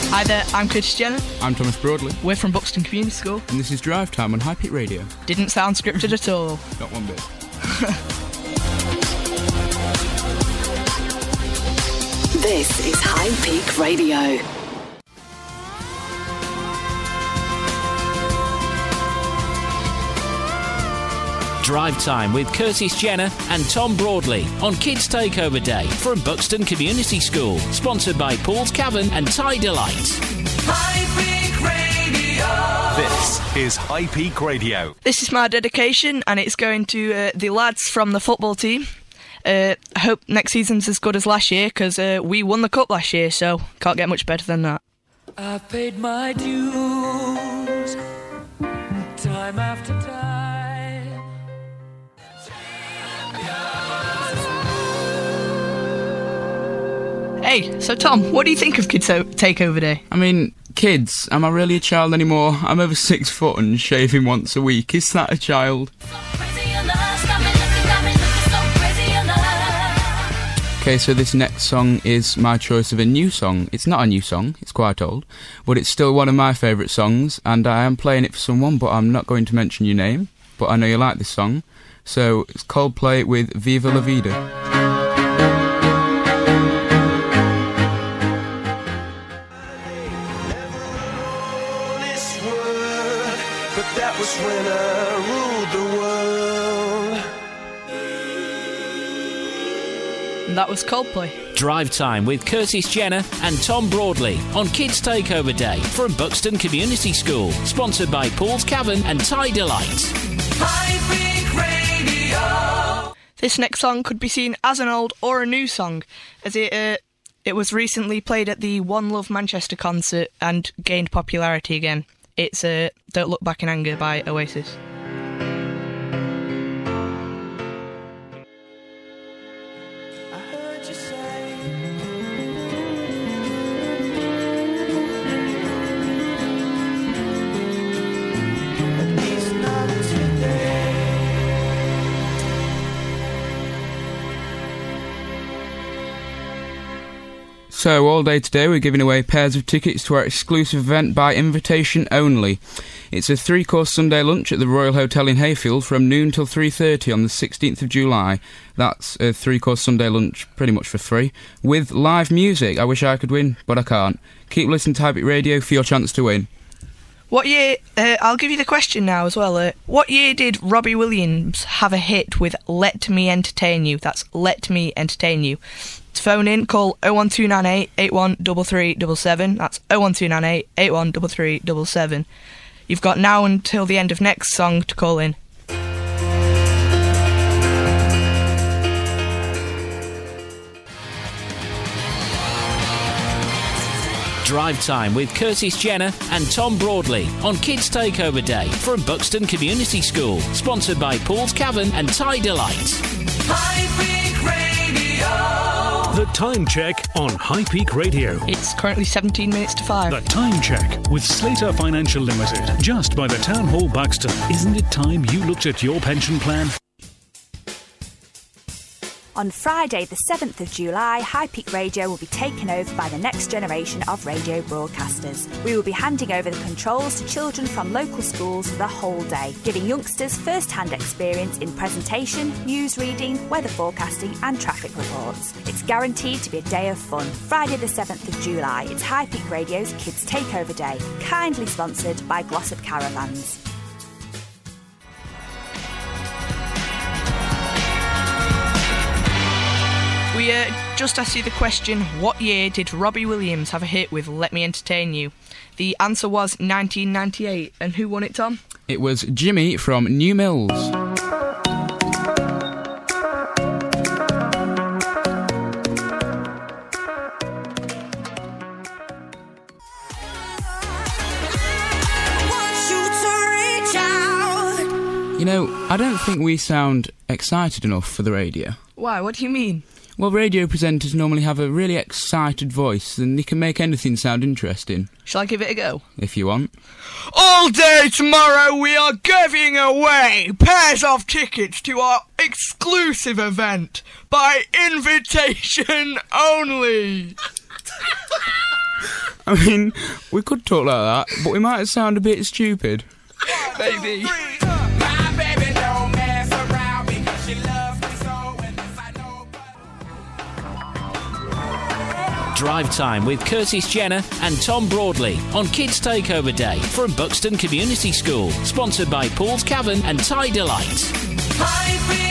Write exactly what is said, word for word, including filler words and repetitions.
Hi there, I'm Curtis Jenner. I'm Thomas Broadley. We're from Buxton Community School. And this is Drive Time on High Peak Radio. Didn't sound scripted at all. Not one bit. This is High Peak Radio. Drive Time with Curtis Jenner and Tom Broadley on Kids Takeover Day from Buxton Community School. Sponsored by Paul's Cavern and Thai Delight. High Peak Radio. This is High Peak Radio. This is my dedication, and it's going to uh, the lads from the football team. Uh, I hope next season's as good as last year, because uh, we won the cup last year, so can't get much better than that. I've paid my dues time after time. Hey, so Tom, what do you think of Kids Takeover Day? I mean, kids, am I really a child anymore? I'm over six foot and shaving once a week. Is that a child? Okay, so this next song is my choice of a new song. It's not a new song, it's quite old, but it's still one of my favourite songs, and I am playing it for someone, but I'm not going to mention your name, but I know you like this song. So, it's Coldplay with Viva La Vida. Was when I ruled the world. And that was Coldplay. Drive Time with Curtis Jenner and Tom Broadley on Kids Takeover Day from Buxton Community School. Sponsored by Paul's Cavern and Thai Delight. High Peak Radio. This next song could be seen as an old or a new song, as it uh, it was recently played at the One Love Manchester concert and gained popularity again. It's uh, Don't Look Back in Anger by Oasis. I heard you say at least not today. So, all day today we're giving away pairs of tickets to our exclusive event by invitation only. It's a three-course Sunday lunch at the Royal Hotel in Hayfield from noon till three thirty on the sixteenth of July. That's a three-course Sunday lunch, pretty much for free, with live music. I wish I could win, but I can't. Keep listening to High Peak Radio for your chance to win. What year, uh, I'll give you the question now as well, uh, what year did Robbie Williams have a hit with Let Me Entertain You? That's Let Me Entertain You. To phone in, call oh one two nine eight, eight one three three seven seven. That's oh one two nine eight, eight one three three seven seven. You've got now until the end of next song to call in. Drive Time with Curtis Jenner and Tom Broadley on Kids Takeover Day from Buxton Community School. Sponsored by Paul's Cavern and Thai Delight. High Peak Radio. The Time Check on High Peak Radio. It's currently seventeen minutes to five. The Time Check with Slater Financial Limited, just by the Town Hall, Buxton. Isn't it time you looked at your pension plan? On Friday, the seventh of July, High Peak Radio will be taken over by the next generation of radio broadcasters. We will be handing over the controls to children from local schools for the whole day, giving youngsters first-hand experience in presentation, news reading, weather forecasting and traffic reports. It's guaranteed to be a day of fun. Friday the seventh of July, it's High Peak Radio's Kids Takeover Day, kindly sponsored by Glossop Caravans. We uh, just asked you the question, what year did Robbie Williams have a hit with Let Me Entertain You? The answer was nineteen ninety-eight. And who won it, Tom? It was Jimmy from New Mills. You know, I don't think we sound excited enough for the radio. Why? What do you mean? Well, radio presenters normally have a really excited voice, and they can make anything sound interesting. Shall I give it a go? If you want. All day tomorrow we are giving away pairs of tickets to our exclusive event by invitation only. I mean, we could talk like that, but we might sound a bit stupid. Baby. My baby don't mess around because she loves me so, and this I know. Drive Time with Curtis Jenner and Tom Broadley on Kids Takeover Day from Buxton Community School. Sponsored by Paul's Cavern and Thai Delight. High Peak